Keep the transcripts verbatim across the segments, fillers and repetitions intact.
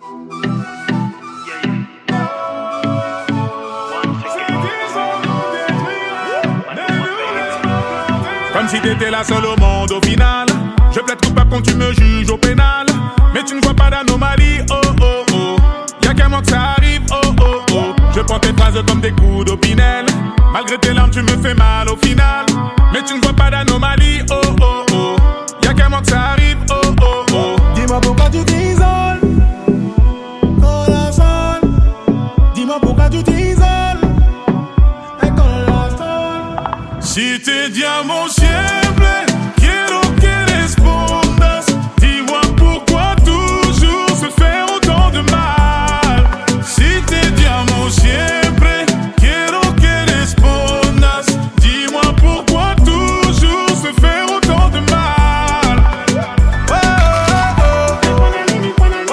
Comme si t'étais la seule au monde au final. Je plaide coupable quand tu me juges au pénal. Mais tu ne vois pas d'anomalie, oh oh oh. Y'a qu'un moment que ça arrive, oh oh oh. Je prends tes phrases comme des coups d'opinel. Malgré tes larmes tu me fais mal au final. Mais tu ne vois pas d'anomalie, oh oh oh. Y'a qu'un moment que ça arrive, oh oh oh. Dis-moi pourquoi tu t'isoles, corazón. Dis-moi pourquoi tu t'isoles. Si te llamo siempre, quiero que respondas. Dis-moi pourquoi toujours se faire autant de mal. Si te llamo siempre, quiero que respondas. Dis-moi pourquoi toujours se faire autant de mal. Oh, oh, oh. Oh,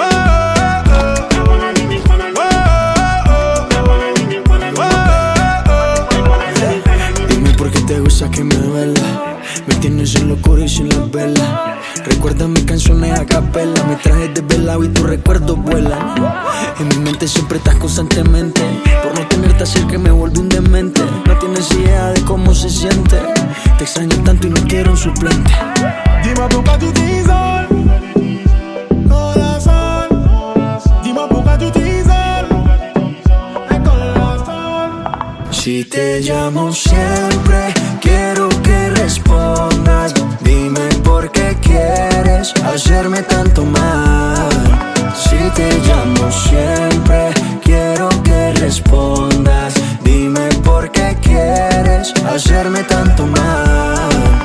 oh, oh. Dime por qué te gusta que me duela. Me tienes en locura y sin las velas. Recuerda mis canciones a capela. Me trajes desvelado y tus recuerdos vuelan. En mi mente siempre estás constantemente. Por no tenerte cerca me vuelvo un demente. No tienes idea de cómo se siente. Te extraño tanto y no quiero un suplente. Dis-moi pourquoi tu t'isoles, corazón. Dis-moi pourquoi tu t'isoles, corazón. Si te llamo siempre, quiero que respondas. Dime por qué quieres hacerme tanto mal. Si te llamo siempre, quiero que respondas. Dime por qué quieres hacerme tanto mal.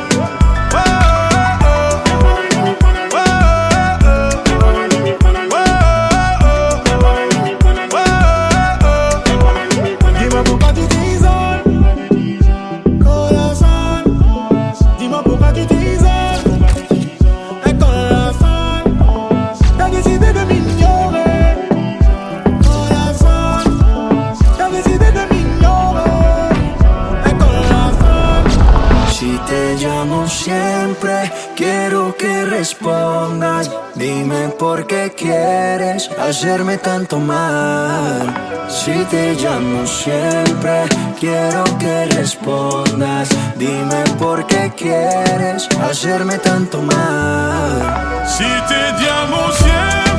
Siempre quiero que respondas. Dime por qué quieres hacerme tanto mal. Si te llamo siempre, quiero que respondas. Dime por qué quieres hacerme tanto mal. Si te llamo siempre.